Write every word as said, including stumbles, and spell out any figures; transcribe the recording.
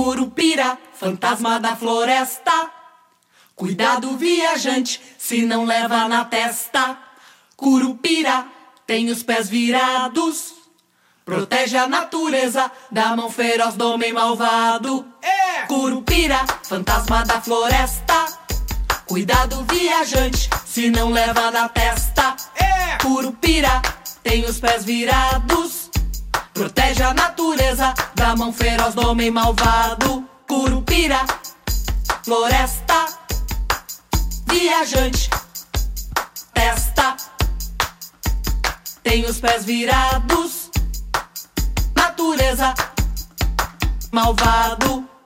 Curupira, fantasma da floresta. Cuidado, viajante, se não leva na testa. Curupira tem os pés virados. Protege a natureza da mão feroz do homem malvado. É! Curupira, fantasma da floresta. Cuidado, viajante, se não leva na testa. É! Curupira tem os pés virados. Protege a natureza da mão feroz do homem malvado. Curupira, floresta, viajante, testa. Tem os pés virados. Natureza, malvado.